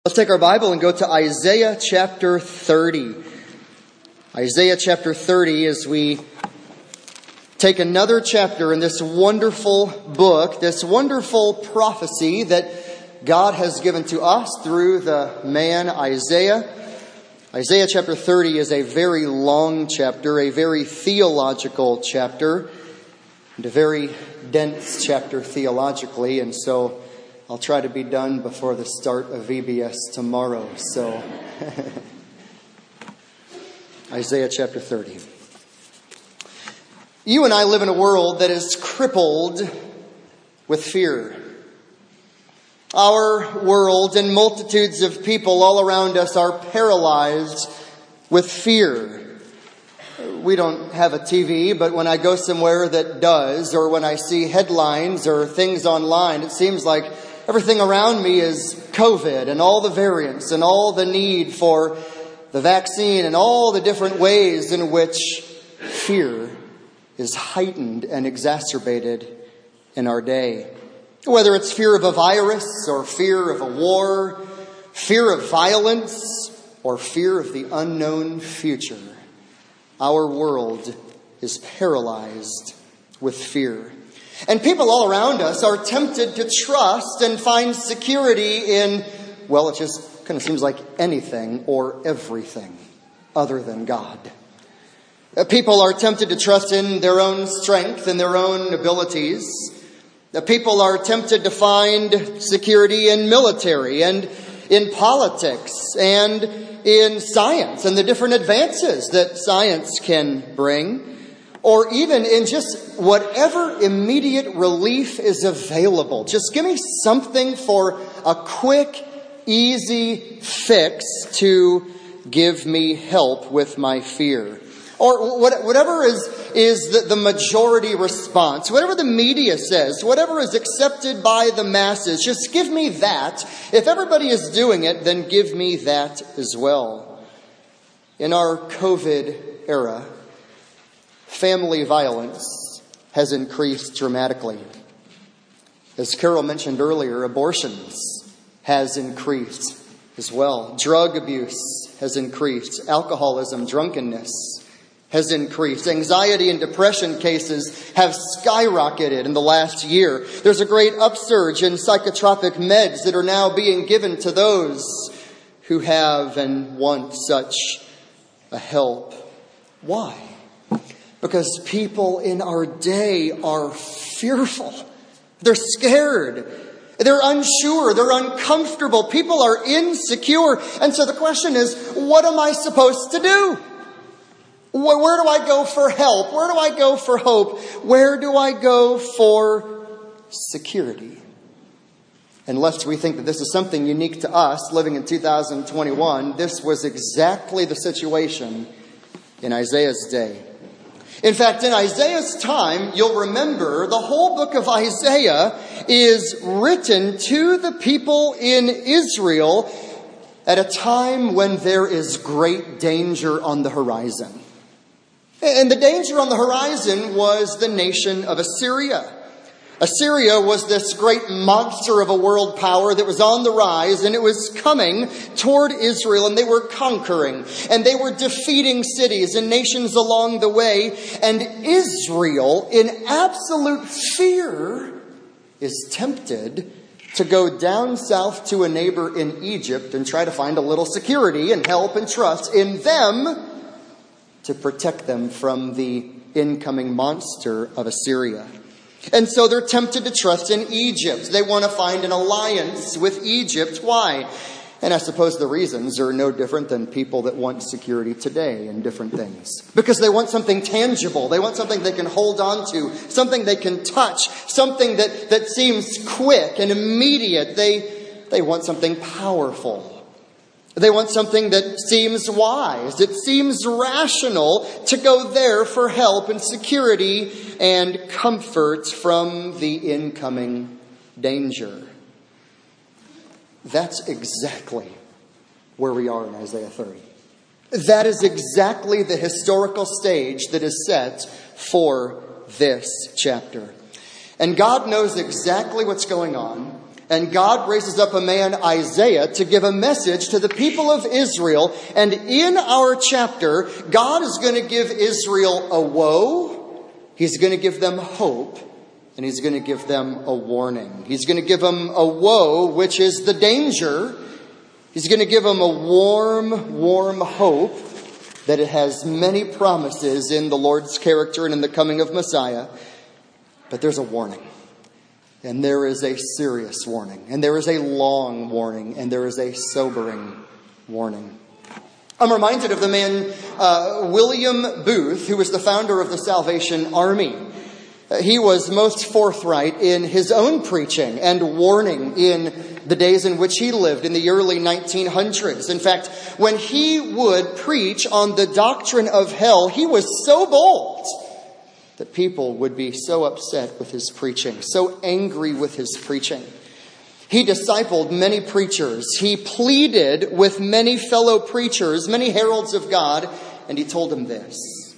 Let's take our Bible and go to Isaiah chapter 30. Isaiah chapter 30, as we take another chapter in this wonderful book, this wonderful prophecy that God has given to us through the man Isaiah. Isaiah chapter 30 is a very long chapter, a very theological chapter, and a very dense chapter theologically, and so I'll try to be done before the start of VBS tomorrow. So, Isaiah chapter 30. You and I live in a world that is crippled with fear. Our world and multitudes of people all around us are paralyzed with fear. We don't have a TV, but when I go somewhere that does, or when I see headlines or things online, it seems like everything around me is COVID and all the variants and all the need for the vaccine and all the different ways in which fear is heightened and exacerbated in our day. Whether it's fear of a virus or fear of a war, fear of violence, or fear of the unknown future, our world is paralyzed with fear. And people all around us are tempted to trust and find security in, well, it just kind of seems like anything or everything other than God. People are tempted to trust in their own strength and their own abilities. People are tempted to find security in military and in politics and in science and the different advances that science can bring, or even in just whatever immediate relief is available. Just give me something for a quick, easy fix to give me help with my fear. Or whatever is the majority response, whatever the media says, whatever is accepted by the masses, just give me that. If everybody is doing it, then give me that as well. In our COVID era, family violence has increased dramatically. As Carol mentioned earlier, abortions has increased as well. Drug abuse has increased. Alcoholism, drunkenness has increased. Anxiety and depression cases have skyrocketed in the last year. There's a great upsurge in psychotropic meds that are now being given to those who have and want such a help. Why? Because people in our day are fearful. They're scared. They're unsure. They're uncomfortable. People are insecure. And so the question is, what am I supposed to do? Where do I go for help? Where do I go for hope? Where do I go for security? And lest we think that this is something unique to us living in 2021, this was exactly the situation in Isaiah's day. In fact, in Isaiah's time, you'll remember the whole book of Isaiah is written to the people in Israel at a time when there is great danger on the horizon. And the danger on the horizon was the nation of Assyria. Assyria was this great monster of a world power that was on the rise, and it was coming toward Israel, and they were conquering, and they were defeating cities and nations along the way, and Israel, in absolute fear, is tempted to go down south to a neighbor in Egypt and try to find a little security and help and trust in them to protect them from the incoming monster of Assyria. And so they're tempted to trust in Egypt. They want to find an alliance with Egypt. Why? And I suppose the reasons are no different than people that want security today in different things. Because they want something tangible. They want something they can hold on to. Something they can touch. Something that seems quick and immediate. They want something powerful. They want something that seems wise. It seems rational to go there for help and security and comfort from the incoming danger. That's exactly where we are in Isaiah 30. That is exactly the historical stage that is set for this chapter. And God knows exactly what's going on. And God raises up a man, Isaiah, to give a message to the people of Israel. And in our chapter, God is going to give Israel a woe. He's going to give them hope. And He's going to give them a warning. He's going to give them a woe, which is the danger. He's going to give them a warm hope that it has many promises in the Lord's character and in the coming of Messiah. But there's a warning. And there is a serious warning. And there is a long warning. And there is a sobering warning. I'm reminded of the man William Booth, who was the founder of the Salvation Army. He was most forthright in his own preaching and warning in the days in which he lived in the early 1900s. In fact, when he would preach on the doctrine of hell, he was so bold that people would be so upset with his preaching, so angry with his preaching. He discipled many preachers. He pleaded with many fellow preachers, many heralds of God, and he told them this.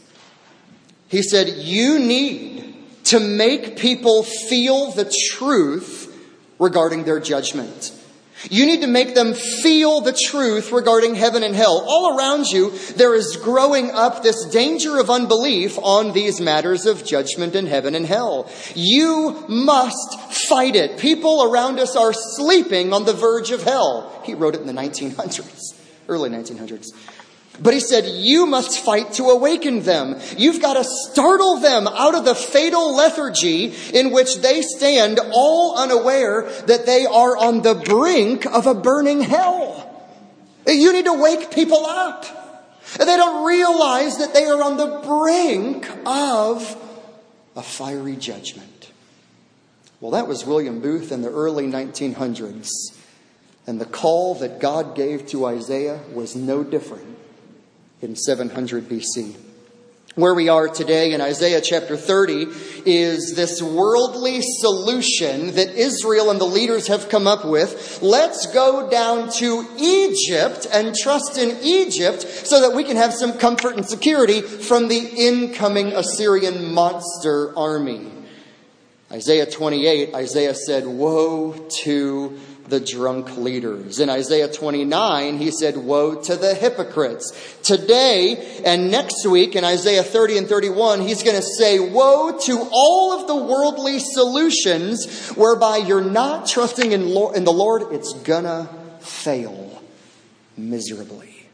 He said, you need to make people feel the truth regarding their judgment. You need to make them feel the truth regarding heaven and hell. All around you, there is growing up this danger of unbelief on these matters of judgment and heaven and hell. You must fight it. People around us are sleeping on the verge of hell. He wrote it in the 1900s, early 1900s. But he said, you must fight to awaken them. You've got to startle them out of the fatal lethargy in which they stand, all unaware that they are on the brink of a burning hell. You need to wake people up. They don't realize that they are on the brink of a fiery judgment. Well, that was William Booth in the early 1900s. And the call that God gave to Isaiah was no different in 700 BC. Where we are today in Isaiah chapter 30 is this worldly solution that Israel and the leaders have come up with. Let's go down to Egypt and trust in Egypt so that we can have some comfort and security from the incoming Assyrian monster army. Isaiah 28, Isaiah said, woe to the drunk leaders. In Isaiah 29, he said, woe to the hypocrites. Today and next week in Isaiah 30 and 31, he's going to say, woe to all of the worldly solutions whereby you're not trusting in the Lord. It's gonna fail miserably.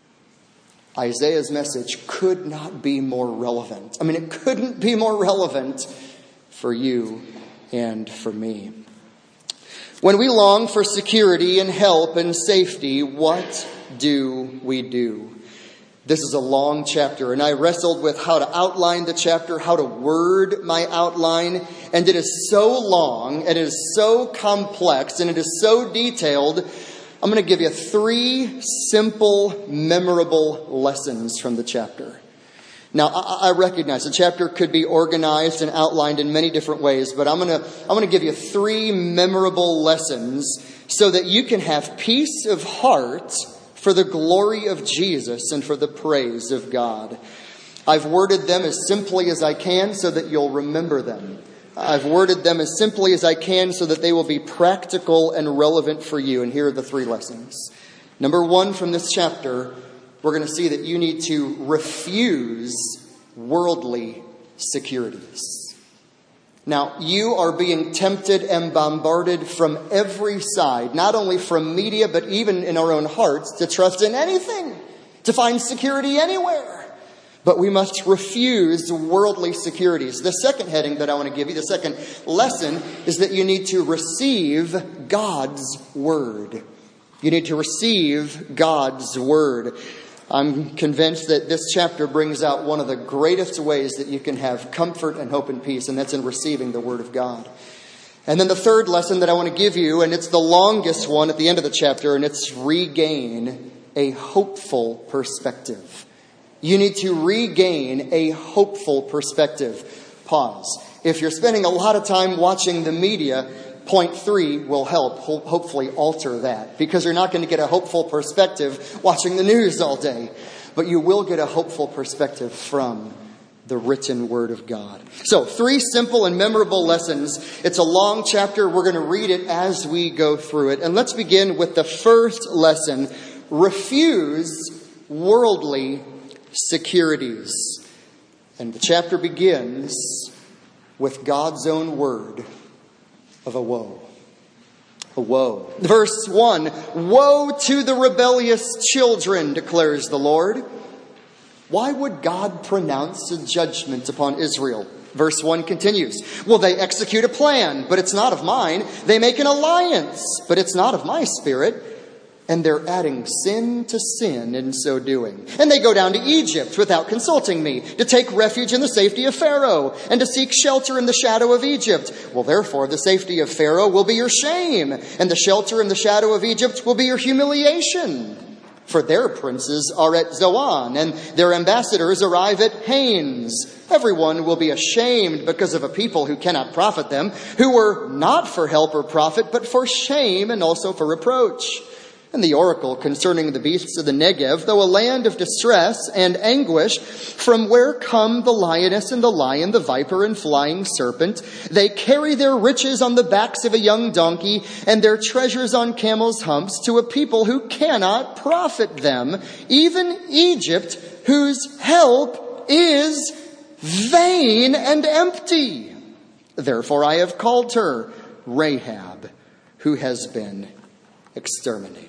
Isaiah's message could not be more relevant. It couldn't be more relevant for you and for me. When we long for security and help and safety, what do we do? This is a long chapter, and I wrestled with how to outline the chapter, how to word my outline, and it is so long, and it is so complex, and it is so detailed. I'm going to give you 3 simple, memorable lessons from the chapter. Now, I recognize the chapter could be organized and outlined in many different ways, but I'm going to give you 3 memorable lessons so that you can have peace of heart for the glory of Jesus and for the praise of God. I've worded them as simply as I can so that you'll remember them. I've worded them as simply as I can so that they will be practical and relevant for you. And here are the 3 lessons. Number 1 from this chapter, we're going to see that you need to refuse worldly securities. Now, you are being tempted and bombarded from every side, not only from media, but even in our own hearts, to trust in anything, to find security anywhere. But we must refuse worldly securities. The second heading that I want to give you, the second lesson, is that you need to receive God's word. You need to receive God's word. I'm convinced that this chapter brings out one of the greatest ways that you can have comfort and hope and peace, and that's in receiving the Word of God. And then the third lesson that I want to give you, and it's the longest one at the end of the chapter, and it's regain a hopeful perspective. You need to regain a hopeful perspective. Pause. If you're spending a lot of time watching the media, point 3 will help hopefully alter that, because you're not going to get a hopeful perspective watching the news all day, but you will get a hopeful perspective from the written word of God. So, 3 simple and memorable lessons. It's a long chapter. We're going to read it as we go through it. And let's begin with the first lesson. Refuse worldly securities. And the chapter begins with God's own word of a woe. A woe. Verse 1, "Woe to the rebellious children, declares the Lord." Why would God pronounce a judgment upon Israel? Verse 1 continues, "Well, they execute a plan, but it's not of mine. They make an alliance, but it's not of my spirit. And they're adding sin to sin in so doing. And they go down to Egypt without consulting me, to take refuge in the safety of Pharaoh, and to seek shelter in the shadow of Egypt. Well, therefore, the safety of Pharaoh will be your shame, and the shelter in the shadow of Egypt will be your humiliation. For their princes are at Zoan, and their ambassadors arrive at Hanes. Everyone will be ashamed because of a people who cannot profit them, who were not for help or profit, but for shame and also for reproach. And the oracle concerning the beasts of the Negev, though a land of distress and anguish, from where come the lioness and the lion, the viper and flying serpent, they carry their riches on the backs of a young donkey and their treasures on camels' humps to a people who cannot profit them, even Egypt, whose help is vain and empty. Therefore I have called her Rahab, who has been exterminated."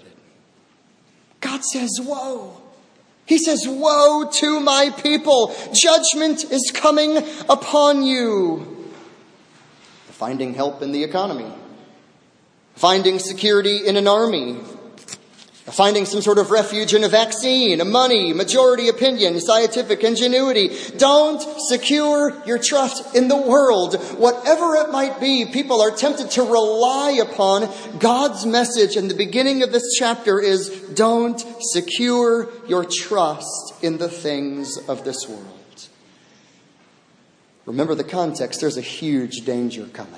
God says, woe. He says, woe to my people. Judgment is coming upon you. Finding help in the economy. Finding security in an army. Finding some sort of refuge in a vaccine, a money, majority opinion, scientific ingenuity. Don't secure your trust in the world. Whatever it might be, people are tempted to rely upon. God's message in the beginning of this chapter is, don't secure your trust in the things of this world. Remember the context. There's a huge danger coming.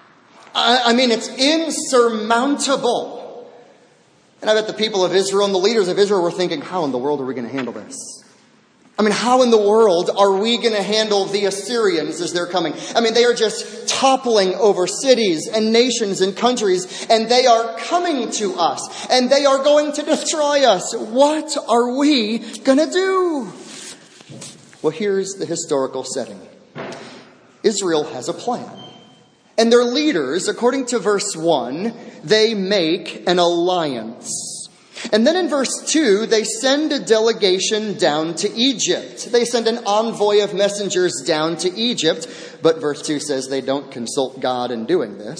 I mean, it's insurmountable. And I bet the people of Israel and the leaders of Israel were thinking, how in the world are we going to handle this? I mean, how in the world are we going to handle the Assyrians as they're coming? I mean, they are just toppling over cities and nations and countries, and they are coming to us, and they are going to destroy us. What are we going to do? Well, here's the historical setting. Israel has a plan. And their leaders, according to verse 1, they make an alliance. And then in verse 2, they send a delegation down to Egypt. They send an envoy of messengers down to Egypt. But verse 2 says they don't consult God in doing this.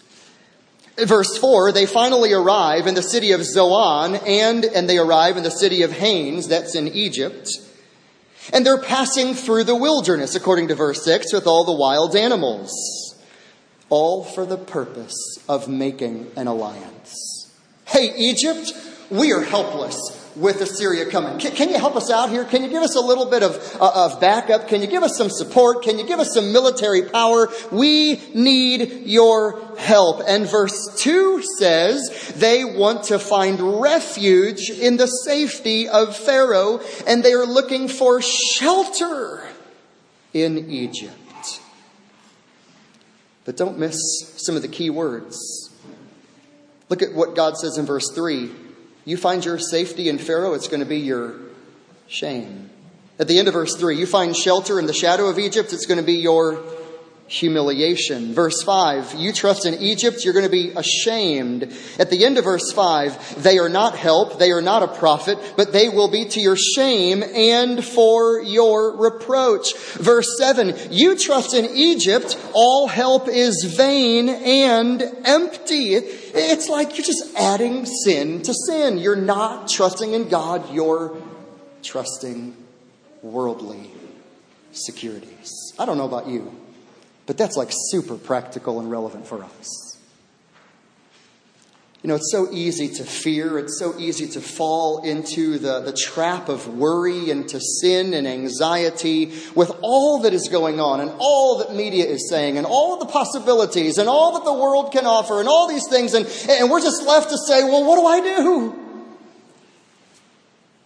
Verse 4, they finally arrive in the city of Zoan and they arrive in the city of Hanes, that's in Egypt. And they're passing through the wilderness, according to verse 6, with all the wild animals. All for the purpose of making an alliance. Hey, Egypt, we are helpless with Assyria coming. Can you help us out here? Can you give us a little bit of backup? Can you give us some support? Can you give us some military power? We need your help. And verse 2 says they want to find refuge in the safety of Pharaoh, and they are looking for shelter in Egypt. But don't miss some of the key words. Look at what God says in verse 3. You find your safety in Pharaoh, it's going to be your shame. At the end of verse 3, you find shelter in the shadow of Egypt, it's going to be your humiliation. Verse 5, you trust in Egypt, you're going to be ashamed. At the end of verse 5, they are not help, they are not a profit, but they will be to your shame and for your reproach. Verse 7, you trust in Egypt, all help is vain and empty. It's like you're just adding sin to sin. You're not trusting in God, you're trusting worldly securities. I don't know about you, but that's like super practical and relevant for us. You know, it's so easy to fear. It's so easy to fall into the trap of worry and to sin and anxiety with all that is going on and all that media is saying and all of the possibilities and all that the world can offer and all these things. And we're just left to say, well, what do I do?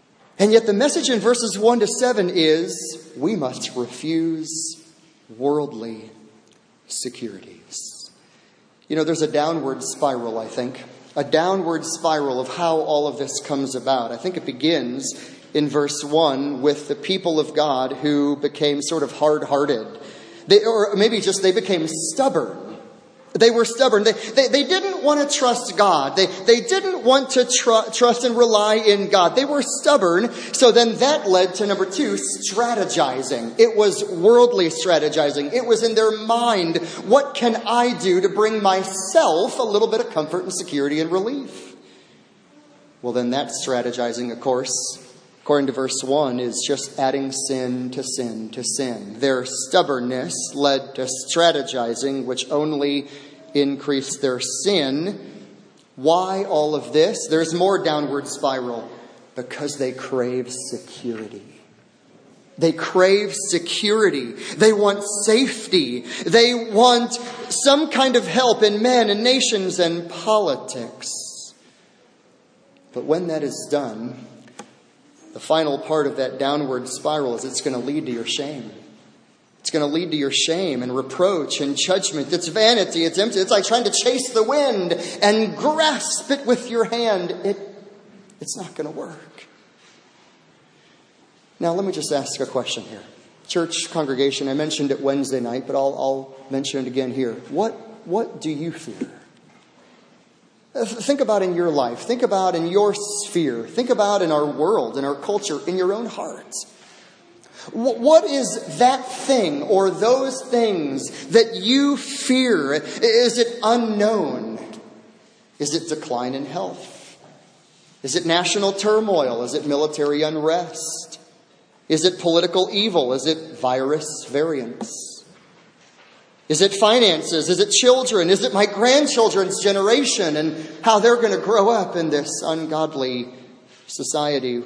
And yet the message in verses 1 to 7 is we must refuse worldly securities. You know, there's a downward spiral, I think. A downward spiral of how all of this comes about. I think it begins in verse 1 with the people of God who became sort of hard-hearted. Or maybe just they became stubborn. They were stubborn. They didn't want to trust God. They didn't want to trust and rely in God. They were stubborn. So then that led to number 2, strategizing. It was worldly strategizing. It was in their mind, what can I do to bring myself a little bit of comfort and security and relief? Well, then that strategizing, of course, according to verse 1, is just adding sin to sin to sin. Their stubbornness led to strategizing, which only increased their sin. Why all of this? There's more downward spiral. Because they crave security. They crave security. They want safety. They want some kind of help in men and nations and politics. But when that is done, the final part of that downward spiral is it's going to lead to your shame. It's going to lead to your shame and reproach and judgment. It's vanity. It's empty. It's like trying to chase the wind and grasp it with your hand. It's not going to work. Now, let me just ask a question here. Church congregation, I mentioned it Wednesday night, but I'll mention it again here. What do you fear? Think about in your life. Think about in your sphere. Think about in our world, in our culture, in your own heart. What is that thing or those things that you fear? Is it unknown? Is it decline in health? Is it national turmoil? Is it military unrest? Is it political evil? Is it virus variants? Is it finances? Is it children? Is it my grandchildren's generation and how they're going to grow up in this ungodly society?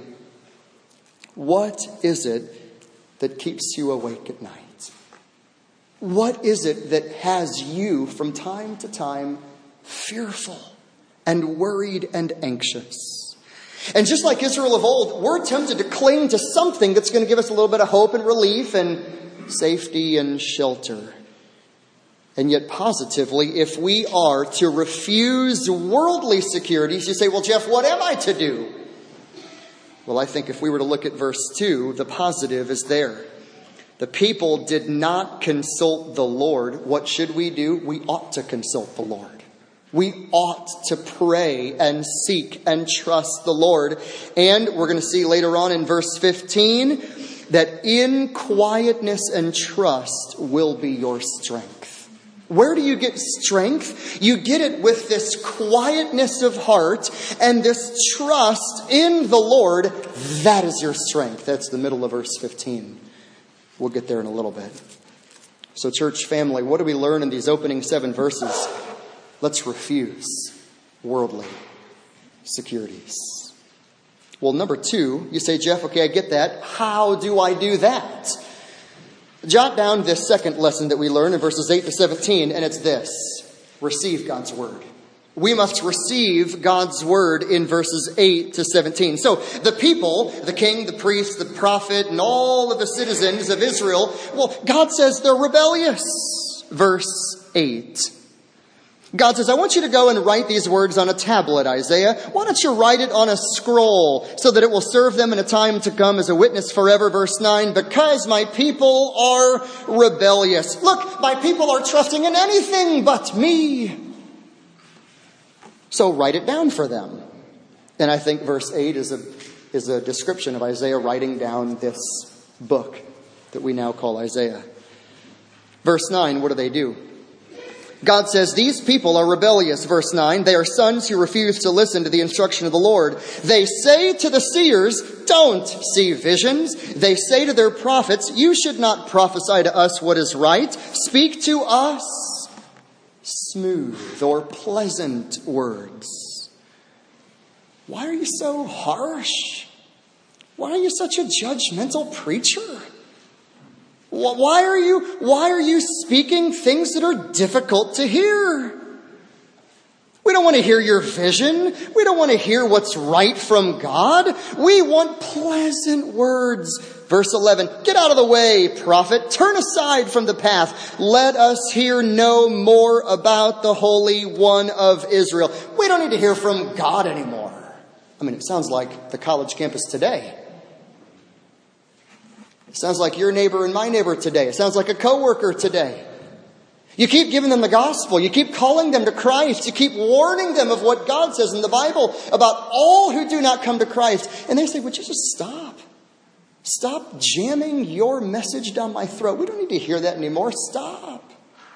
What is it that keeps you awake at night? What is it that has you from time to time fearful and worried and anxious? And just like Israel of old, we're tempted to cling to something that's going to give us a little bit of hope and relief and safety and shelter. And yet positively, if we are to refuse worldly securities, you say, well, Jeff, what am I to do? Well, I think if we were to look at verse 2, the positive is there. The people did not consult the Lord. What should we do? We ought to consult the Lord. We ought to pray and seek and trust the Lord. And we're going to see later on in verse 15 that in quietness and trust will be your strength. Where do you get strength? You get it with this quietness of heart and this trust in the Lord. That is your strength. That's the middle of verse 15. We'll get there in a little bit. So church family, what do we learn in these opening 7 verses? Let's refuse worldly securities. Well, number 2, you say, Jeff, okay, I get that. How do I do that? Jot down this second lesson that we learn in verses 8 to 17, and it's this. Receive God's word. We must receive God's word in verses 8 to 17. So the people, the king, the priest, the prophet, and all of the citizens of Israel, well, God says they're rebellious. Verse 8. God says, I want you to go and write these words on a tablet, Isaiah. Why don't you write it on a scroll so that it will serve them in a time to come as a witness forever. Verse 9, because my people are rebellious. Look, my people are trusting in anything but me. So write it down for them. And I think verse 8 is a description of Isaiah writing down this book that we now call Isaiah. Verse 9, what do? God says, these people are rebellious, verse 9. They are sons who refuse to listen to the instruction of the Lord. They say to the seers, don't see visions. They say to their prophets, you should not prophesy to us what is right. Speak to us smooth or pleasant words. Why are you so harsh? Why are you such a judgmental preacher? Why are you speaking things that are difficult to hear? We don't want to hear your vision. We don't want to hear what's right from God. We want pleasant words. Verse 11, get out of the way, prophet. Turn aside from the path. Let us hear no more about the Holy One of Israel. We don't need to hear from God anymore. I mean, it sounds like the college campus today. It sounds like your neighbor and my neighbor today. It sounds like a coworker today. You keep giving them the gospel. You keep calling them to Christ. You keep warning them of what God says in the Bible about all who do not come to Christ. And they say, would you just stop? Stop jamming your message down my throat. We don't need to hear that anymore. Stop.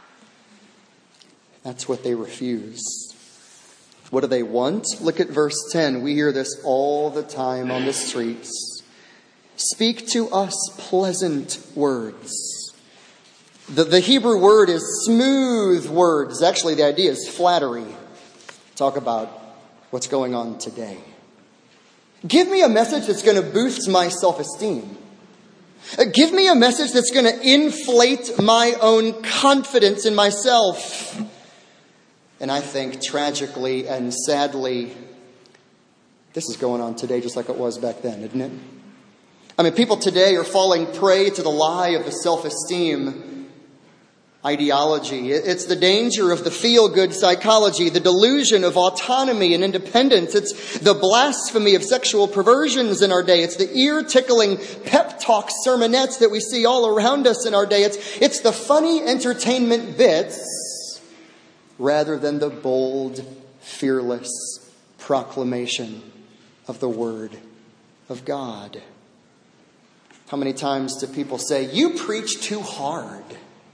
That's what they refuse. What do they want? Look at verse 10. We hear this all the time on the streets. Speak to us pleasant words. The Hebrew word is smooth words. Actually, the idea is flattery. Talk about what's going on today. Give me a message that's going to boost my self-esteem. Give me a message that's going to inflate my own confidence in myself. And I think tragically and sadly, this is going on today just like it was back then, isn't it? I mean, people today are falling prey to the lie of the self-esteem ideology. It's the danger of the feel-good psychology, the delusion of autonomy and independence. It's the blasphemy of sexual perversions in our day. It's the ear-tickling pep talk sermonettes that we see all around us in our day. It's the funny entertainment bits rather than the bold, fearless proclamation of the Word of God. How many times do people say, you preach too hard?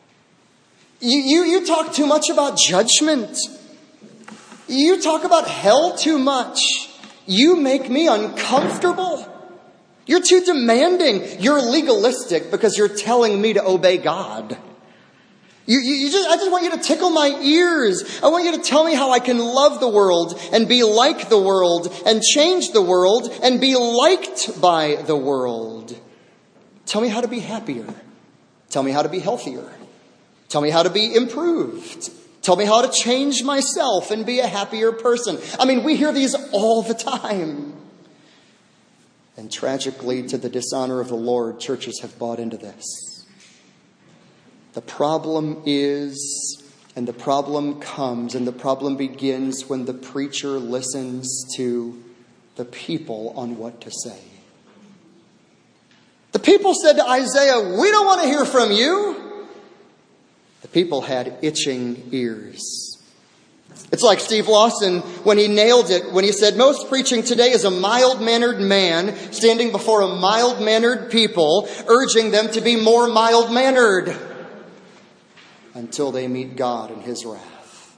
You talk too much about judgment. You talk about hell too much. You make me uncomfortable. You're too demanding. You're legalistic because you're telling me to obey God. I just want you to tickle my ears. I want you to tell me how I can love the world and be like the world and change the world and be liked by the world. Tell me how to be happier. Tell me how to be healthier. Tell me how to be improved. Tell me how to change myself and be a happier person. I mean, we hear these all the time. And tragically, to the dishonor of the Lord, churches have bought into this. The problem is, and the problem comes, and the problem begins when the preacher listens to the people on what to say. The people said to Isaiah, we don't want to hear from you. The people had itching ears. It's like Steve Lawson when he nailed it, when he said, most preaching today is a mild-mannered man standing before a mild-mannered people, urging them to be more mild-mannered until they meet God in His wrath.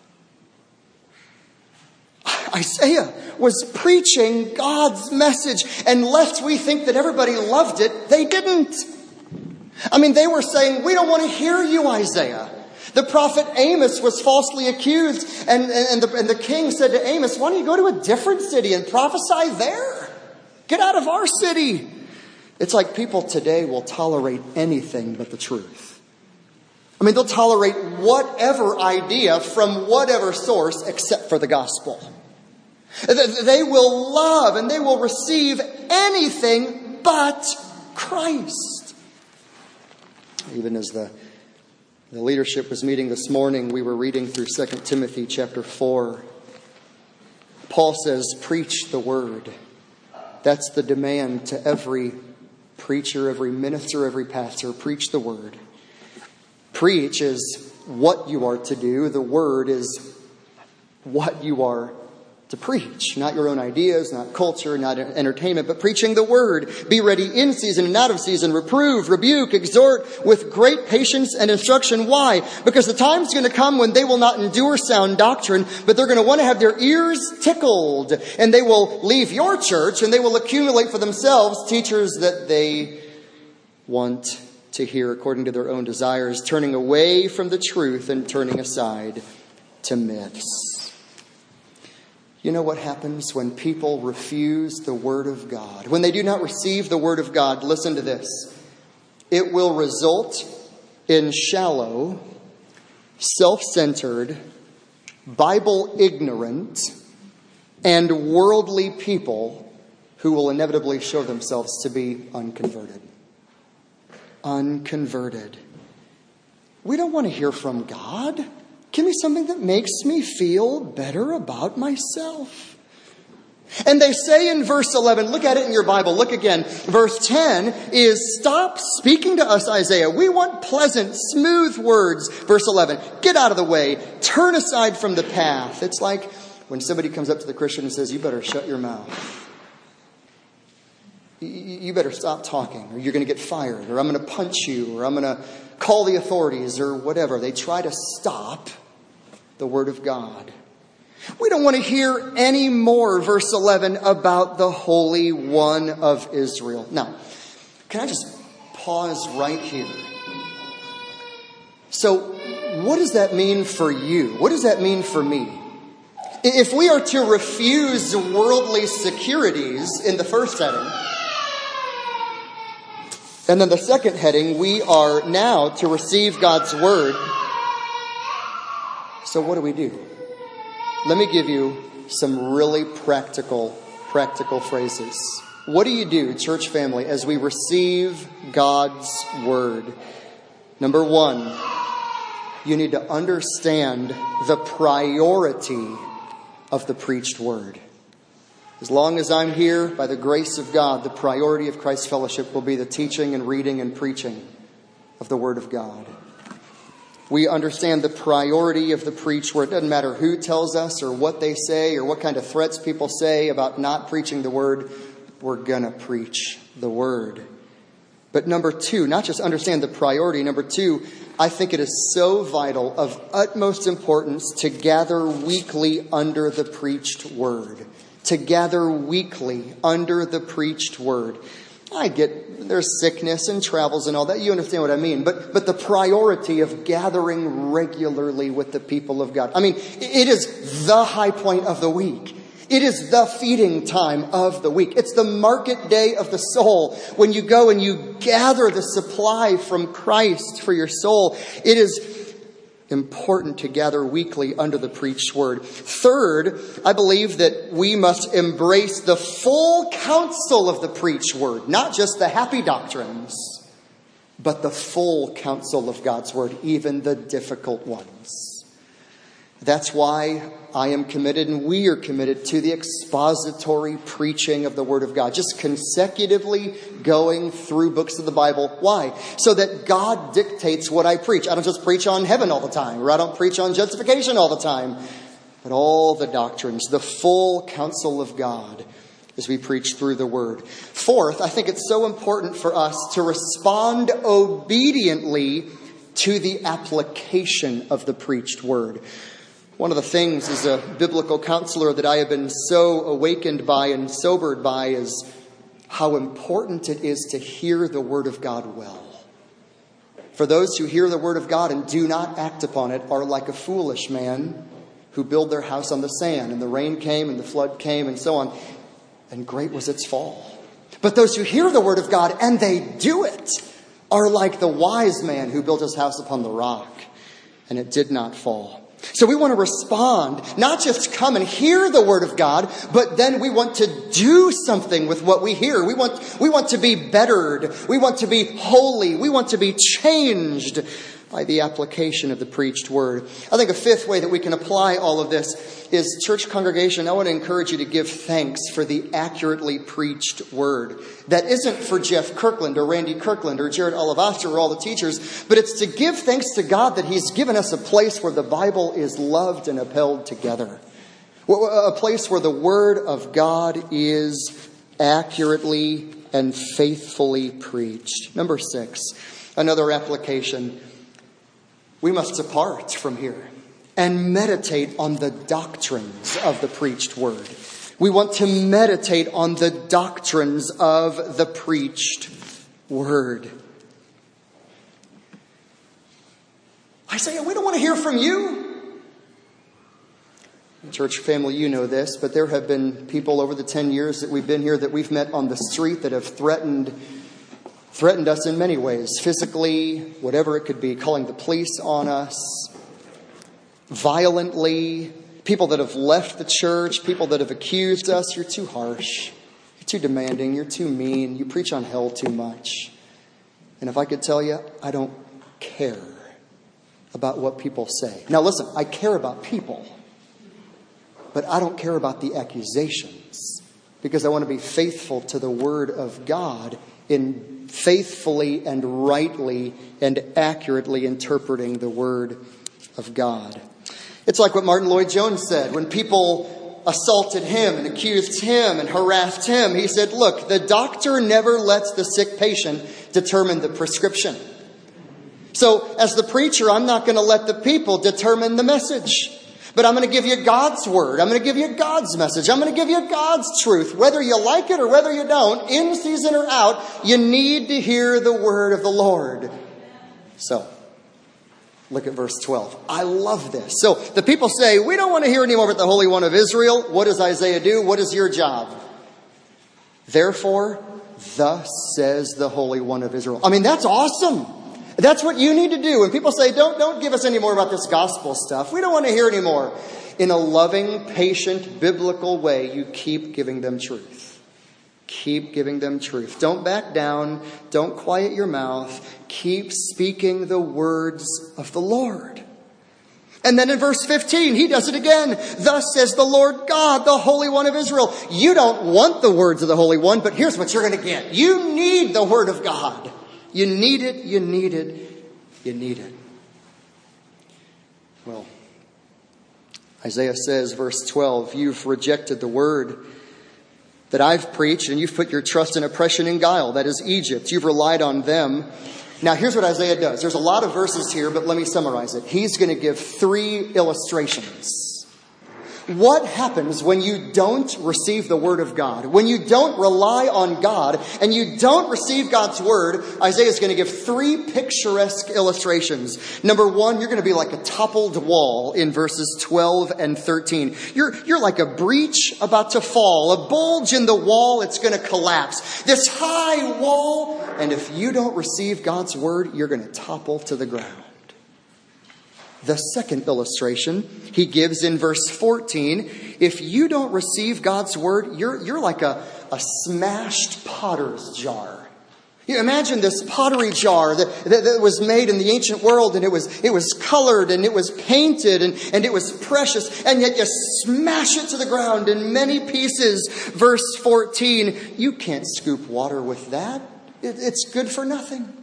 Isaiah was preaching God's message, and lest we think that everybody loved it, they didn't. I mean, they were saying, we don't want to hear you, Isaiah. The prophet Amos was falsely accused, and the king said to Amos, why don't you go to a different city and prophesy there? Get out of our city. It's like people today will tolerate anything but the truth. I mean, they'll tolerate whatever idea from whatever source except for the gospel. They will love and they will receive anything but Christ. Even as the leadership was meeting this morning, we were reading through 2 Timothy chapter 4. Paul says, preach the word. That's the demand to every preacher, every minister, every pastor. Preach the word. Preach is what you are to do. The word is what you are to preach. Not your own ideas, not culture, not entertainment, but preaching the word. Be ready in season and out of season. Reprove, rebuke, exhort with great patience and instruction. Why? Because the time's going to come when they will not endure sound doctrine, but they're going to want to have their ears tickled. And they will leave your church and they will accumulate for themselves teachers that they want to hear according to their own desires, turning away from the truth and turning aside to myths. You know what happens when people refuse the Word of God? When they do not receive the Word of God, listen to this. It will result in shallow, self-centered, Bible ignorant, and worldly people who will inevitably show themselves to be unconverted. Unconverted. We don't want to hear from God. Give me something that makes me feel better about myself. And they say in verse 11, look at it in your Bible, look again. Verse 10 is, stop speaking to us, Isaiah. We want pleasant, smooth words. Verse 11, get out of the way. Turn aside from the path. It's like when somebody comes up to the Christian and says, you better shut your mouth. You better stop talking, or you're going to get fired, or I'm going to punch you, or I'm going to call the authorities, or whatever. They try to stop the Word of God. We don't want to hear any more, verse 11, about the Holy One of Israel. Now, can I just pause right here? So, what does that mean for you? What does that mean for me? If we are to refuse worldly securities in the first heading, and then the second heading, we are now to receive God's Word. So what do? Let me give you some really practical phrases. What do you do, church family, as we receive God's Word? Number one, you need to understand the priority of the preached Word. As long as I'm here, by the grace of God, the priority of Christ's fellowship will be the teaching and reading and preaching of the Word of God. We understand the priority of the preached Word. It doesn't matter who tells us or what they say or what kind of threats people say about not preaching the Word. We're going to preach the Word. But number two, not just understand the priority. Number two, I think it is so vital, of utmost importance, to gather weekly under the preached Word. To gather weekly under the preached Word. I get there's sickness and travels and all that. You understand what I mean. But the priority of gathering regularly with the people of God. I mean, it is the high point of the week. It is the feeding time of the week. It's the market day of the soul. When you go and you gather the supply from Christ for your soul, it is important to gather weekly under the preached Word. Third, I believe that we must embrace the full counsel of the preached Word, not just the happy doctrines, but the full counsel of God's Word, even the difficult ones. That's why I am committed and we are committed to the expository preaching of the Word of God. Just consecutively going through books of the Bible. Why? So that God dictates what I preach. I don't just preach on heaven all the time, or I don't preach on justification all the time, but all the doctrines, the full counsel of God as we preach through the Word. Fourth, I think it's so important for us to respond obediently to the application of the preached Word. One of the things as a biblical counselor that I have been so awakened by and sobered by is how important it is to hear the Word of God well. For those who hear the Word of God and do not act upon it are like a foolish man who built their house on the sand, and the rain came and the flood came and so on, and great was its fall. But those who hear the Word of God and they do it are like the wise man who built his house upon the rock, and it did not fall. So we want to respond, not just come and hear the Word of God, but then we want to do something with what we hear. We want to be bettered. We want to be holy. We want to be changed by the application of the preached Word. I think a fifth way that we can apply all of this is, church congregation, I want to encourage you to give thanks for the accurately preached Word. That isn't for Jeff Kirkland or Randy Kirkland or Jared Olivaster or all the teachers, but it's to give thanks to God that He's given us a place where the Bible is loved and upheld together. A place where the Word of God is accurately and faithfully preached. Number 6, another application. We must depart from here and meditate on the doctrines of the preached Word. We want to meditate on the doctrines of the preached Word. Isaiah, we don't want to hear from you. Church family, you know this, but there have been people over the 10 years that we've been here that we've met on the street that have threatened us in many ways. Physically, whatever it could be, calling the police on us. violently, people that have left the church, people that have accused us. You're too harsh. You're too demanding. You're too mean. You preach on hell too much. And if I could tell you, I don't care about what people say. Now listen, I care about people, but I don't care about the accusations, because I want to be faithful to the Word of God in faithfully and rightly and accurately interpreting the Word of God. It's like what Martin Lloyd-Jones said when people assaulted him and accused him and harassed him. He said, look, the doctor never lets the sick patient determine the prescription. So as the preacher, I'm not going to let the people determine the message. But I'm going to give you God's word. I'm going to give you God's message. I'm going to give you God's truth. Whether you like it or whether you don't, in season or out, you need to hear the word of the Lord. So, look at verse 12. I love this. So, the people say, we don't want to hear anymore about the Holy One of Israel. What does Isaiah do? What is your job? Therefore, thus says the Holy One of Israel. I mean, that's awesome. That's what you need to do. When people say, don't give us any more about this gospel stuff. We don't want to hear anymore. In a loving, patient, biblical way, you keep giving them truth. Keep giving them truth. Don't back down. Don't quiet your mouth. Keep speaking the words of the Lord. And then in verse 15, he does it again. Thus says the Lord God, the Holy One of Israel. You don't want the words of the Holy One, but here's what you're going to get. You need the word of God. You need it, you need it, you need it. Well, Isaiah says, verse 12, you've rejected the word that I've preached, and you've put your trust in oppression and guile. That is Egypt. You've relied on them. Now, here's what Isaiah does. There's a lot of verses here, but let me summarize it. He's going to give 3 illustrations. What happens when you don't receive the word of God? When you don't rely on God and you don't receive God's word, Isaiah is going to give 3 picturesque illustrations. Number 1, you're going to be like a toppled wall in verses 12 and 13. You're like a breach about to fall, a bulge in the wall, it's going to collapse. This high wall, and if you don't receive God's word, you're going to topple to the ground. The second illustration he gives in verse 14, if you don't receive God's word, you're like a smashed potter's jar. You imagine this pottery jar that was made in the ancient world, and it was colored and it was painted and it was precious, and yet you smash it to the ground in many pieces. Verse 14, you can't scoop water with that. It's good for nothing.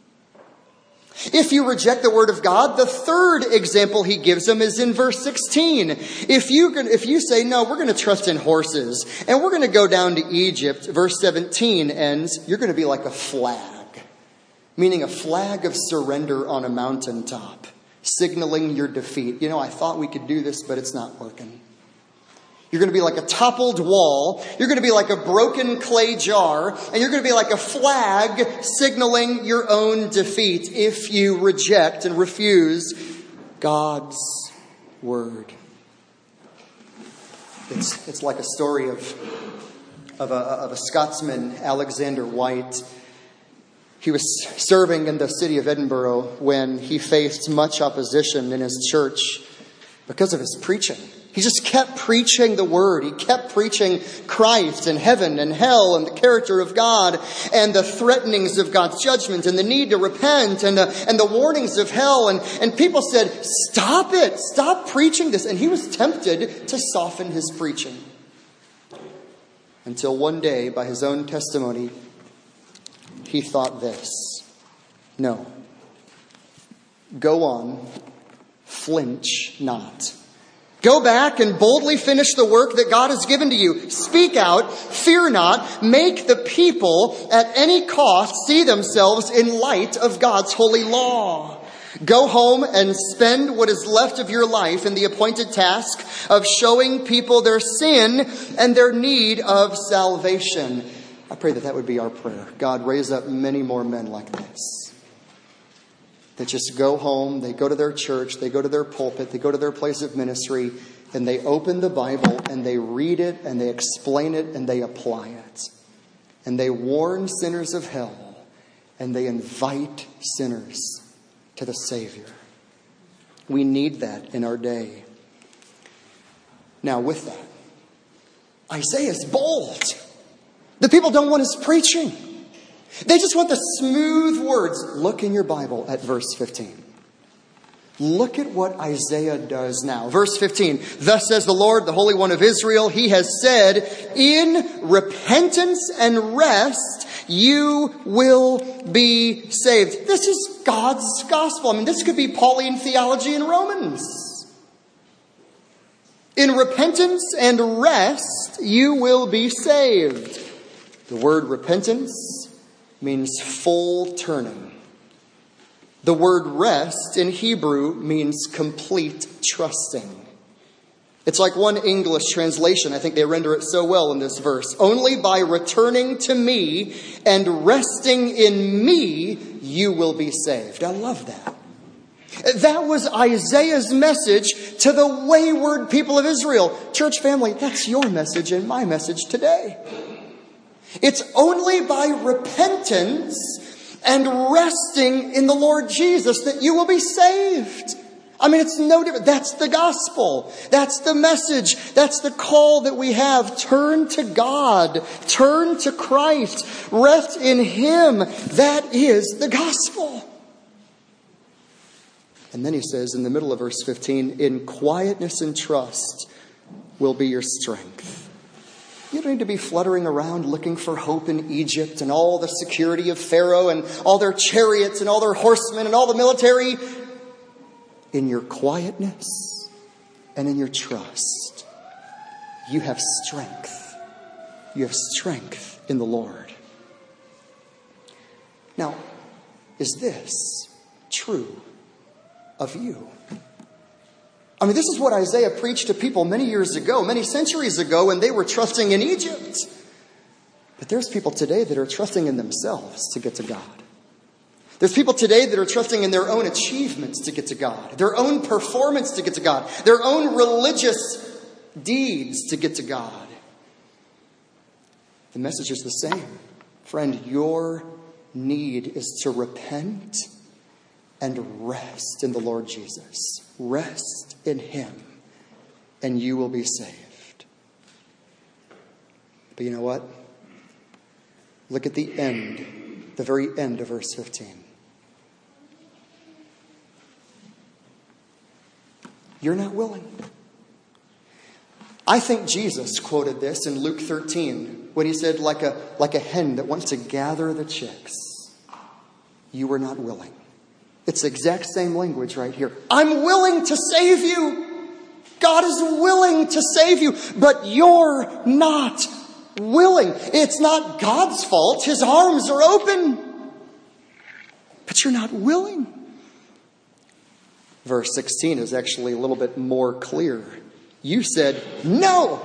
If you reject the word of God, the third example he gives them is in verse 16. If you say, no, we're going to trust in horses and we're going to go down to Egypt, verse 17 ends, you're going to be like a flag, meaning a flag of surrender on a mountaintop, signaling your defeat. You know, I thought we could do this, but it's not working. You're going to be like a toppled wall. You're going to be like a broken clay jar. And you're going to be like a flag signaling your own defeat if you reject and refuse God's word. It's like a story of a Scotsman, Alexander White. He was serving in the city of Edinburgh when he faced much opposition in his church because of his preaching. He just kept preaching the word. He kept preaching Christ and heaven and hell and the character of God and the threatenings of God's judgment and the need to repent and the warnings of hell. And people said, stop it. Stop preaching this. And he was tempted to soften his preaching. Until one day, by his own testimony, he thought this. No. Go on. Flinch not. Go back and boldly finish the work that God has given to you. Speak out, fear not, make the people at any cost see themselves in light of God's holy law. Go home and spend what is left of your life in the appointed task of showing people their sin and their need of salvation. I pray that would be our prayer. God, raise up many more men like this. That just go home, they go to their church, they go to their pulpit, they go to their place of ministry, and they open the Bible and they read it and they explain it and they apply it. And they warn sinners of hell and they invite sinners to the Savior. We need that in our day. Now, with that, Isaiah's bold. The people don't want his preaching. They just want the smooth words. Look in your Bible at verse 15. Look at what Isaiah does now. Verse 15. Thus says the Lord, the Holy One of Israel, He has said, in repentance and rest, you will be saved. This is God's gospel. I mean, this could be Pauline theology in Romans. In repentance and rest, you will be saved. The word repentance means full turning. The word rest in Hebrew means complete trusting. It's like one English translation. I think they render it so well in this verse. Only by returning to me and resting in me, you will be saved. I love that. That was Isaiah's message to the wayward people of Israel. Church family, that's your message and my message today. It's only by repentance and resting in the Lord Jesus that you will be saved. I mean, it's no different. That's the gospel. That's the message. That's the call that we have. Turn to God. Turn to Christ. Rest in Him. That is the gospel. And then he says in the middle of verse 15, in quietness and trust will be your strength. You don't need to be fluttering around looking for hope in Egypt and all the security of Pharaoh and all their chariots and all their horsemen and all the military. In your quietness and in your trust, you have strength. You have strength in the Lord. Now, is this true of you? I mean, this is what Isaiah preached to people many years ago, many centuries ago, when they were trusting in Egypt. But there's people today that are trusting in themselves to get to God. There's people today that are trusting in their own achievements to get to God, their own performance to get to God, their own religious deeds to get to God. The message is the same. Friend, your need is to repent and rest in the Lord Jesus. Rest in Him, and you will be saved. But you know what? Look at the end, the very end of verse 15. You're not willing. I think Jesus quoted this in Luke 13 when he said, like a hen that wants to gather the chicks. You were not willing. It's the exact same language right here. I'm willing to save you. God is willing to save you, but you're not willing. It's not God's fault. His arms are open, but you're not willing. Verse 16 is actually a little bit more clear. You said, no,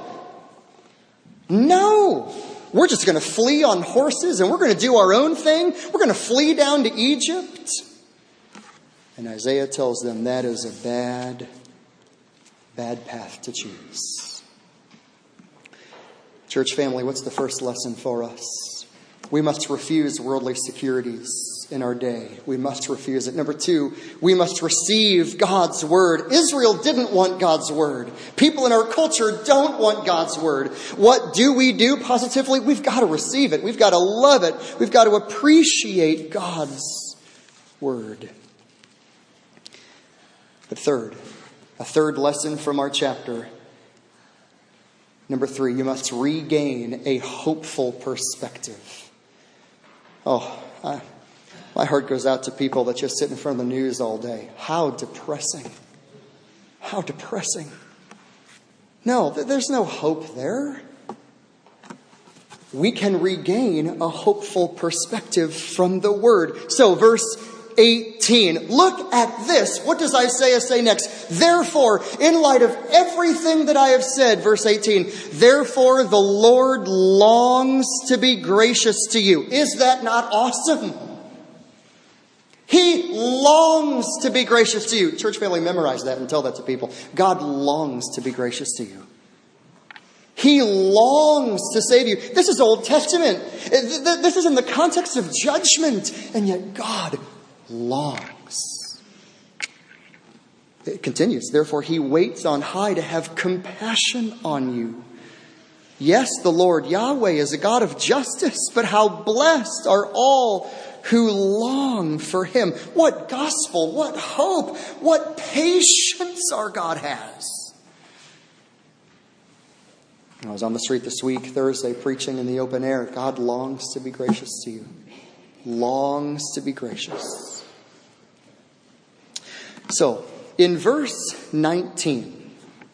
we're just going to flee on horses and we're going to do our own thing. We're going to flee down to Egypt. And Isaiah tells them that is a bad path to choose. Church family, what's the first lesson for us? We must refuse worldly securities in our day. We must refuse it. Number 2, we must receive God's word. Israel didn't want God's word. People in our culture don't want God's word. What do we do positively? We've got to receive it. We've got to love it. We've got to appreciate God's word. But a third lesson from our chapter. Number 3, you must regain a hopeful perspective. My heart goes out to people that just sit in front of the news all day. How depressing. How depressing. No, there's no hope there. We can regain a hopeful perspective from the Word. So, verse 18. Look at this. What does Isaiah say next? Therefore, in light of everything that I have said, verse 18, therefore the Lord longs to be gracious to you. Is that not awesome? He longs to be gracious to you. Church family, memorize that and tell that to people. God longs to be gracious to you. He longs to save you. This is Old Testament. This is in the context of judgment. And yet God longs. It continues, therefore he waits on high to have compassion on you. Yes, the Lord Yahweh is a God of justice, but how blessed are all who long for him. What gospel, what hope, what patience our God has. I was on the street this week, Thursday, preaching in the open air. God longs to be gracious to you. Longs to be gracious. So, in verse 19,